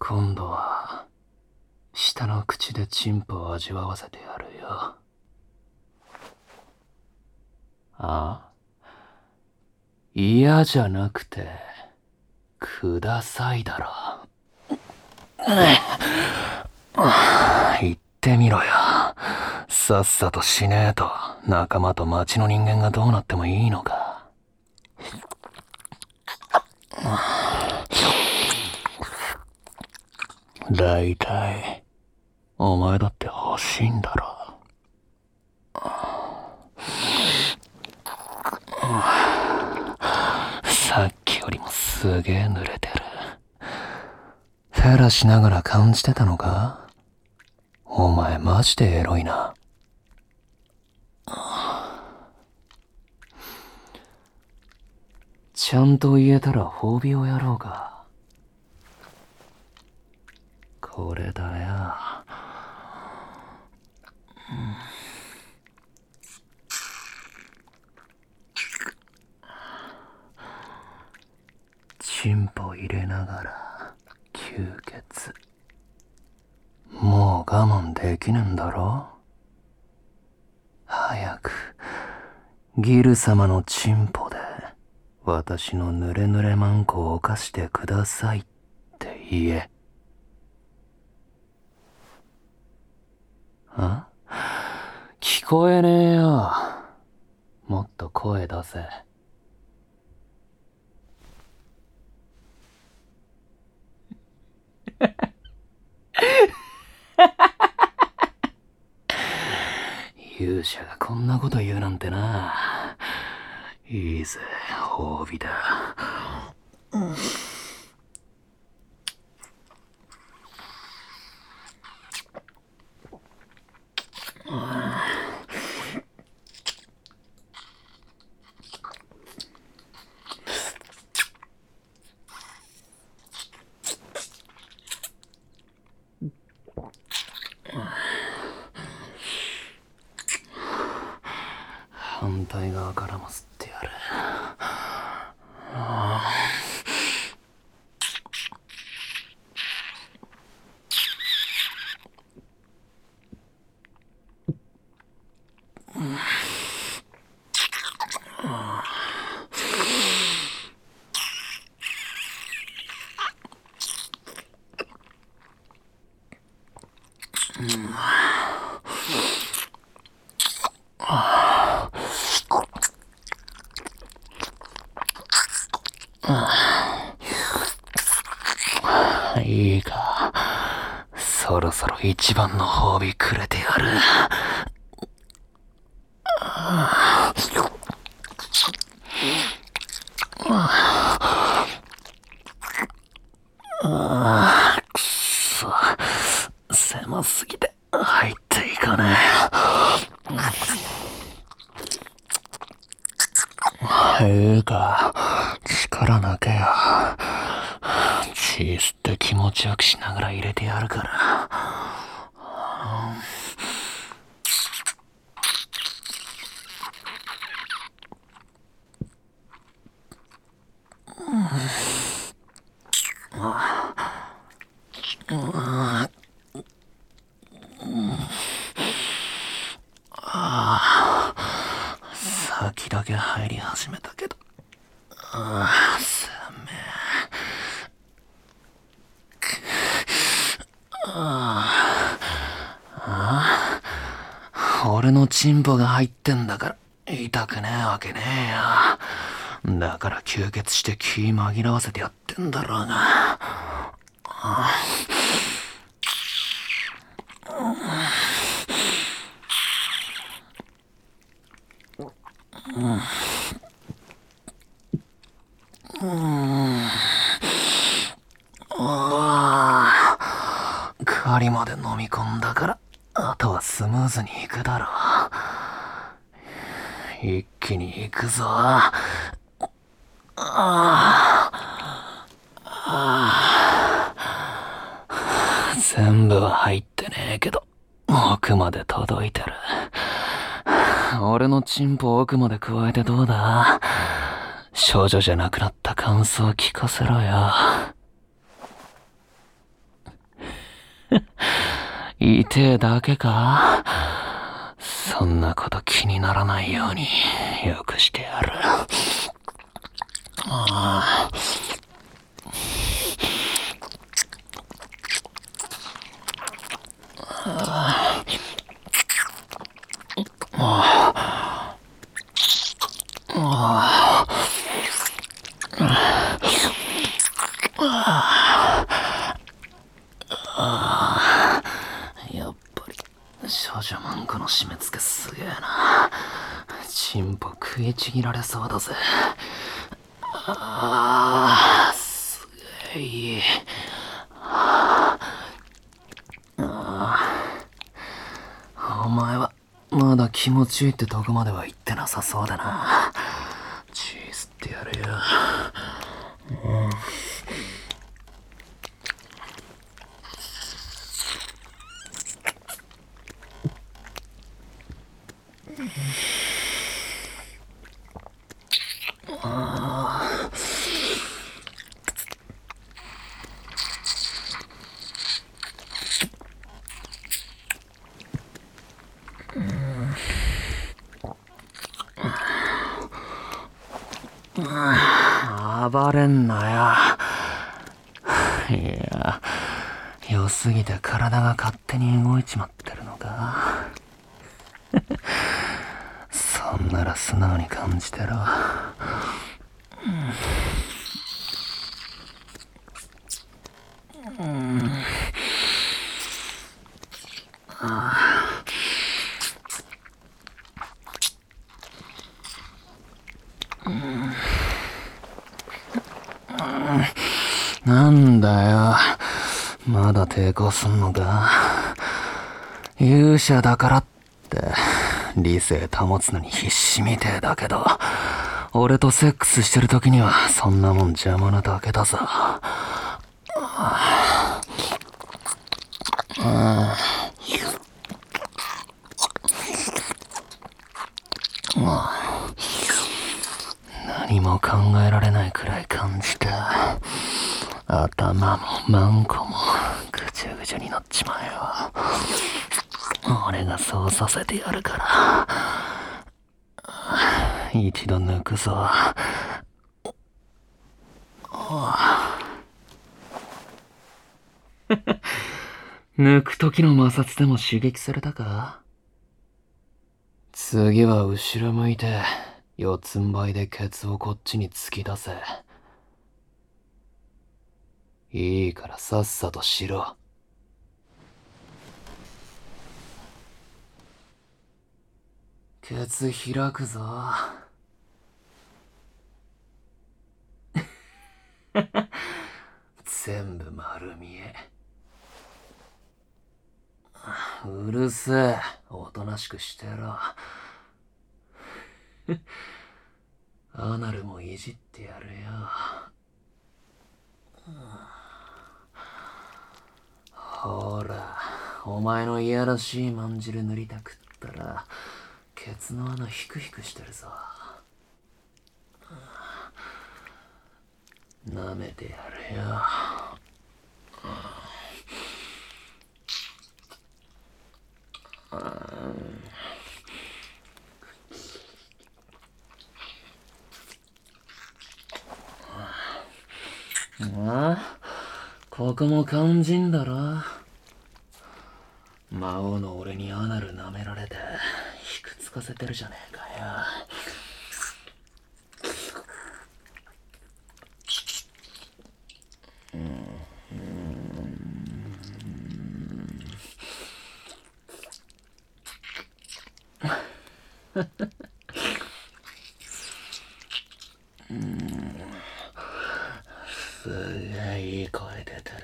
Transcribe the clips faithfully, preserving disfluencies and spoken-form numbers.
今度は下の口でチンポを味わわせてやるよ。あ？嫌じゃなくてくださいだろ。言ってみろよ。さっさと死ねえと仲間と町の人間がどうなってもいいのか。だいたいお前だって欲しいんだろ。さっきよりもすげえ濡れてる。フェラしながら感じてたのか？お前マジでエロいな。ちゃんと言えたら褒美をやろうか。これだよ。チンポ入れながら吸血。もう我慢できねんだろ？早くギル様のチンポで私の濡れ濡れマンコを犯してくださいって言え。あ？聞こえねえよ。もっと声出せ。勇者がこんなこと言うなんてな。いいぜ、褒美だ。うん。反対側からも吸ってやる。いいか、そろそろ一番の褒美くれてやる。ああ、くそ、狭すぎて入っていかねえ。いいか、力抜けよ。血吸って気持ちよくしながら入れてやるから。先だけ入り始めたけど、ああ、寒い。ああ、俺のチンポが入ってんだから痛くねえわけねえよ。だから吸血して気紛らわせてやってんだろうが。あうん。ああ、狩りまで飲み込んだからあとはスムーズにいくだろう。一気にいくぞ。ああ、全部は入ってねえけど奥まで届いてる。俺のチンポ奥まで加えてどうだ？少女じゃなくなった感想聞かせろよ。 痛えだけか？そんなこと気にならないようによくしてやる。ああ。やっぱり少女漫画の締め付けすげえな。チンポ食いちぎられそうだぜ。ああ、すげえいい。ああ、お前はまだ気持ちいいってとこまでは行ってなさそうだな。チーズってやるよ。うん暴れんなよ。いや、良すぎて体が勝手に動いちまってるのか。そんなら素直に感じてろ。うん、うん、ああ、うん、なんだよ、まだ抵抗すんのか。勇者だからって理性保つのに必死みてえだけど、俺とセックスしてる時にはそんなもん邪魔なだけだぞ。何も考えられないくらい感じた。頭もマンコもぐちゃぐちゃになっちまえよ。俺がそうさせてやるから。一度抜くぞ。抜く時の摩擦でも刺激されたか？次は後ろ向いて四つん這いでケツをこっちに突き出せ。いいからさっさとしろ。ケツ開くぞ。全部丸見え。うるせえ、おとなしくしてろ。アナルもいじってやるよ。ほら、お前のいやらしいまんじる塗りたくったらケツの穴ヒクヒクしてるぞ。舐めてやるよ。ああ、ここも肝心だろ。魔王の俺にアナル舐められてひくつかせてるじゃねえかよ。すげえいい声出て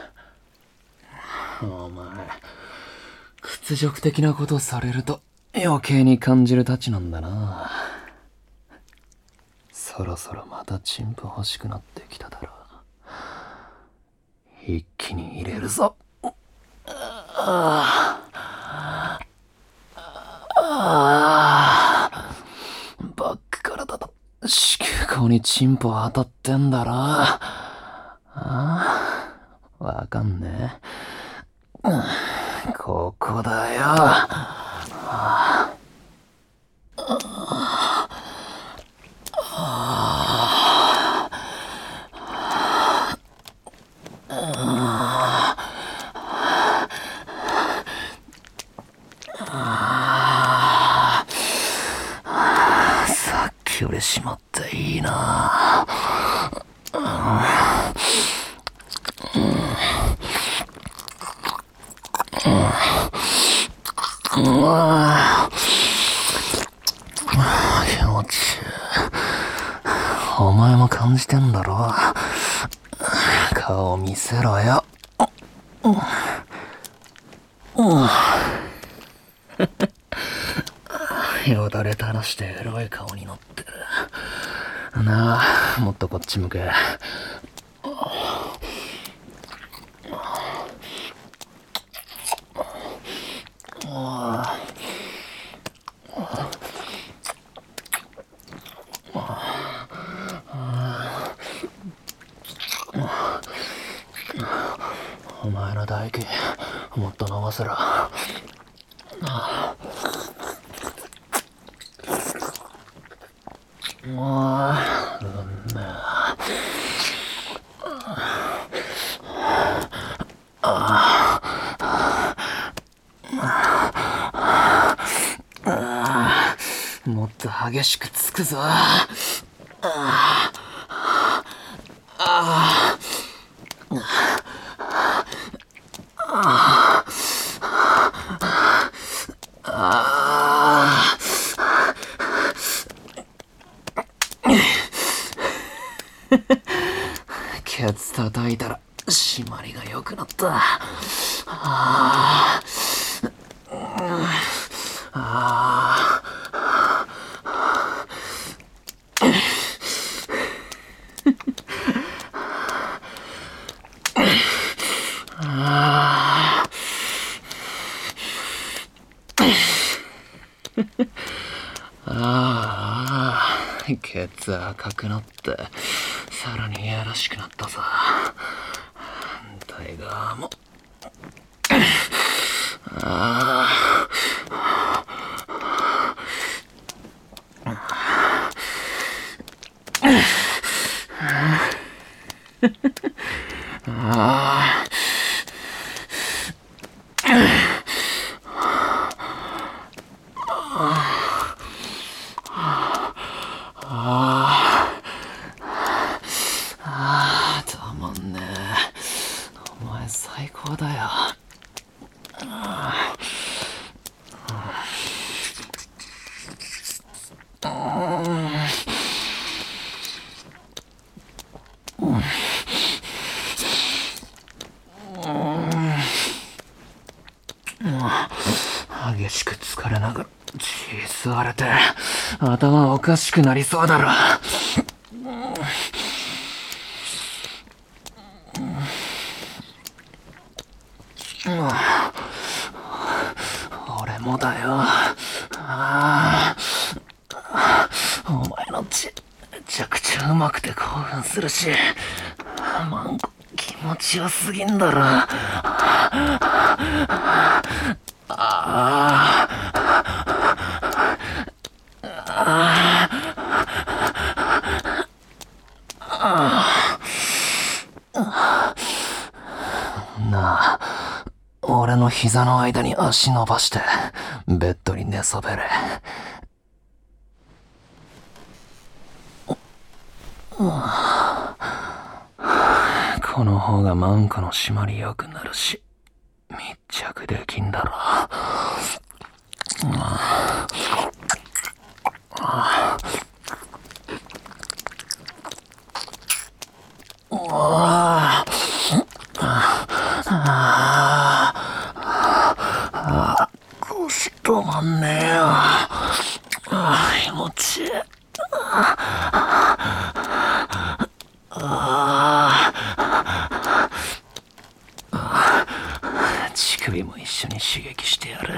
る。お前屈辱的なことされると余計に感じるたちなんだな。そろそろまたチンポ欲しくなってきただろう。一気に入れるぞ。あああ、バックからだと子宮口にチンポ当たってんだろ。ああ、わかんねえ。 ここだよ。さっきよりしまっていいな。うわ気持ちいい。お前も感じてんだろ。顔見せろよ。よだれ垂らしてエロい顔になってるなあ。もっとこっち向け。お前の唾液もっと飲ませろ。もううんめもっと激しくつくぞ。ああああケツ叩いたら締まりが良くなった。あああああ、ケツ赤くなってさらにいやらしくなったさ。反対側も。あああたまんねえ。お前最高だよ。激しく疲れながら血吸われて頭おかしくなりそうだろ。俺もだよ。あお前の血めちゃくちゃうまくて興奮するし、マンコ気持ちよすぎんだろ。ああなあ、俺の膝の間に足伸ばしてベッドに寝そべれ。この方がマンコの締まり良くなるし密着できんだろ。腰止まんねえよ。気持ちいい。乳首も一緒に刺激してやる。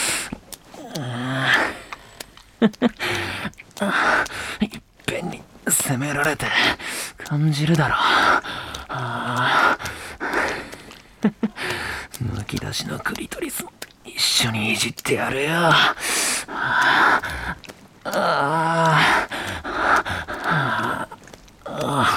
いっぺんに攻められて感じるだろ。むき出私のクリトリスも一緒にいじってやるよ。あああああ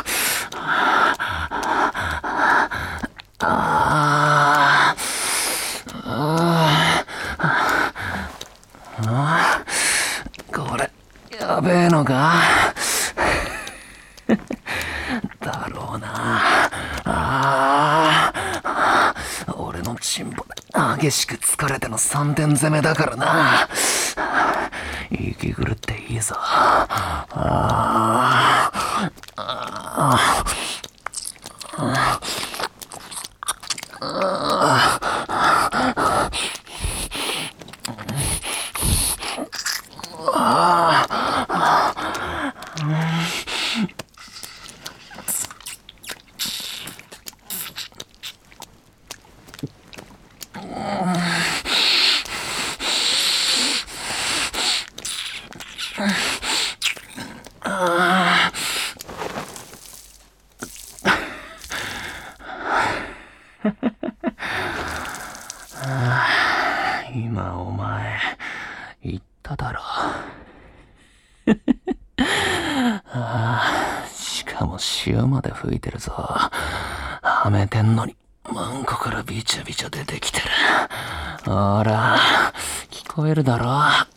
あ、これやべえのかだろうな。ああ、俺のチンポで激しく疲れての三点攻めだからな。息狂っていいぞ。あああああ今お前言っただろ。ああ、しかも潮まで吹いてるぞ。はめてんのにマンコからビチャビチャ出てきてる。ほら聞こえるだろ。あ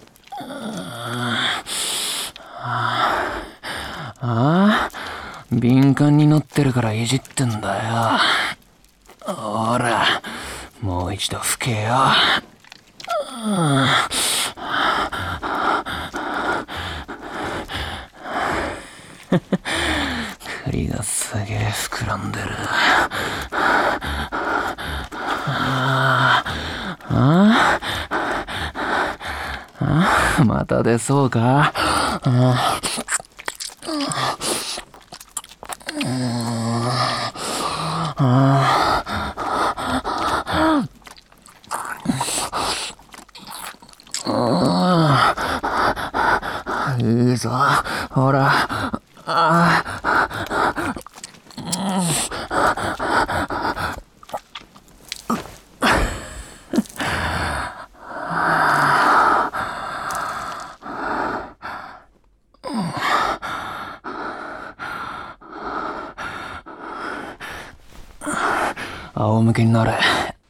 あ、敏感になってるからいじってんだよ。ほらもう一度吹けよ。栗がすげえ膨らんでる。あああ、また出そうか。ああ、いいぞ、ほら。あ仰向けになれ。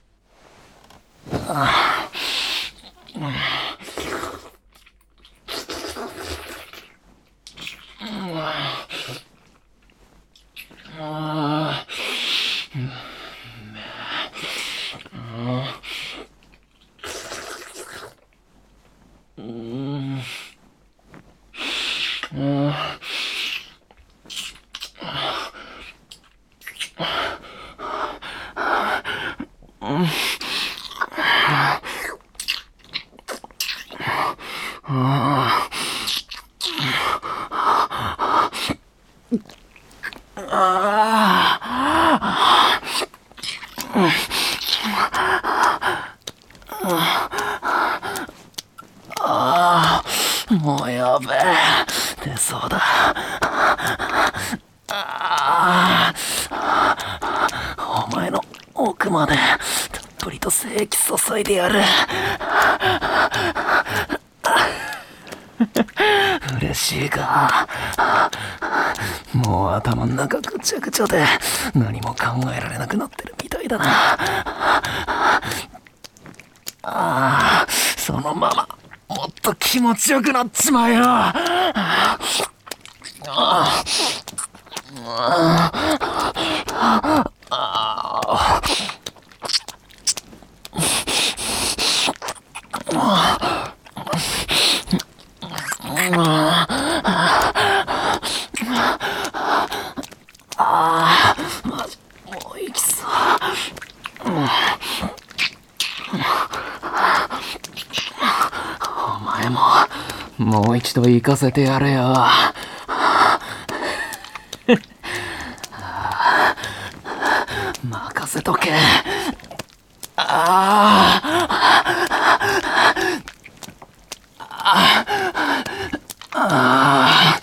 もうやべえ、出そうだ。ああ、お前の奥までたっぷりと精液注いでやる。嬉しいか。もう頭ん中ぐちゃぐちゃで何も考えられなくなってるみたいだな。ああ、そのままもっと気持ちよくなっちまえよ。あああ、マジもういきそう。お前ももう一度行かせてやれよ。任せとけ。ああああ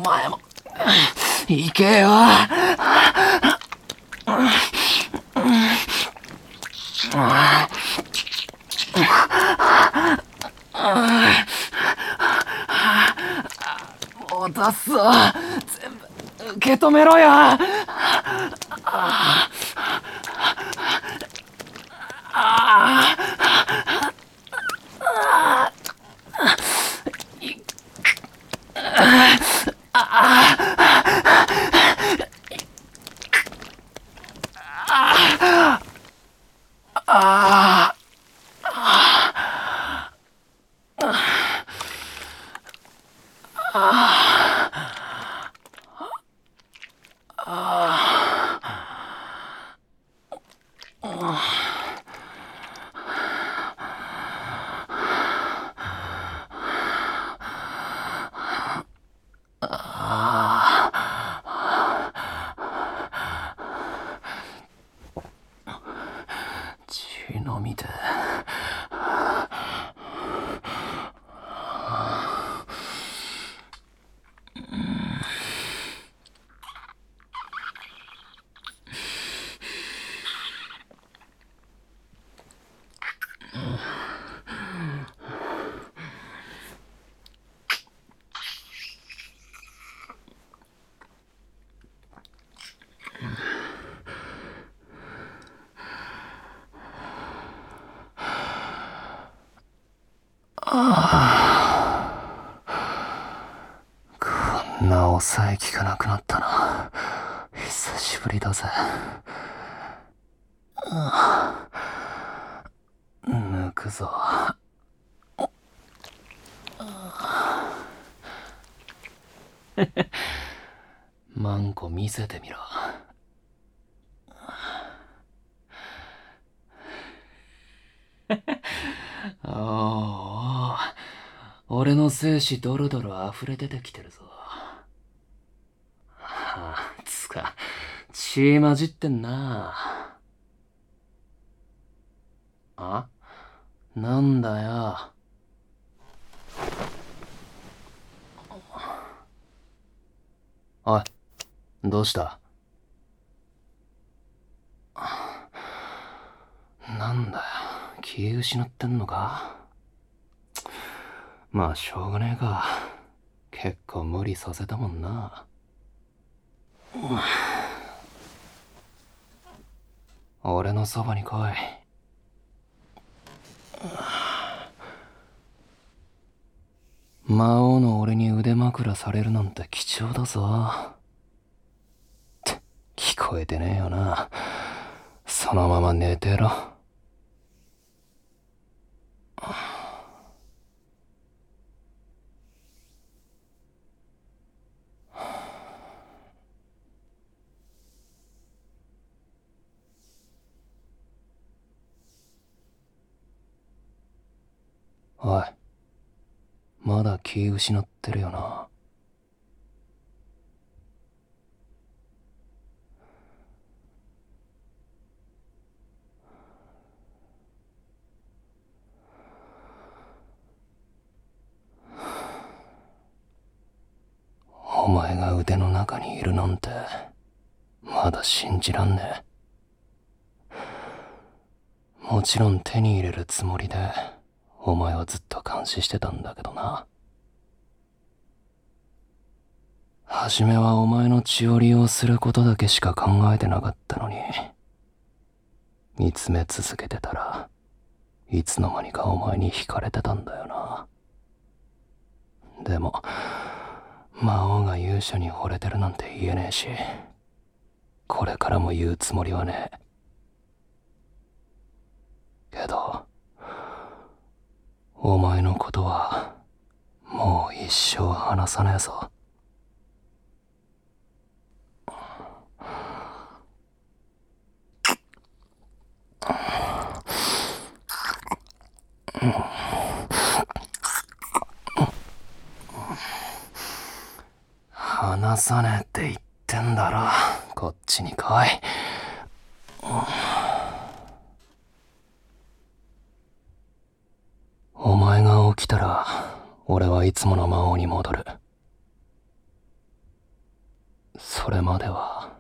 前も行けよ。もう出すぞ。全部受け止めろよ。血飲みて。こんな抑えきかなくなったな。久しぶりだぜ。抜くぞ。マンコ見せてみろ。おお、俺の精子ドロドロ溢れ出てきてるぞ。はあ、つか血混じってんな。あ、なんだよ。おい、どうした？なんだよ、気失ってんのか？まあしょうがねえか。結構無理させたもんな。俺のそばに来い。魔王の俺に腕枕されるなんて貴重だぞ。って聞こえてねえよな。そのまま寝てろ。おい、まだ気失ってるよな。お前が腕の中にいるなんてまだ信じらんねえ。もちろん手に入れるつもりでお前はずっと監視してたんだけどな。初めはお前の血を利用することだけしか考えてなかったのに、見つめ続けてたらいつの間にかお前に惹かれてたんだよな。でも魔王が勇者に惚れてるなんて言えねえし、これからも言うつもりはねえ。けどお前のことはもう一生話さねえぞ。話さねえって言ってんだろ。こっちに来い。お前が起きたら俺はいつもの魔王に戻る。 それまでは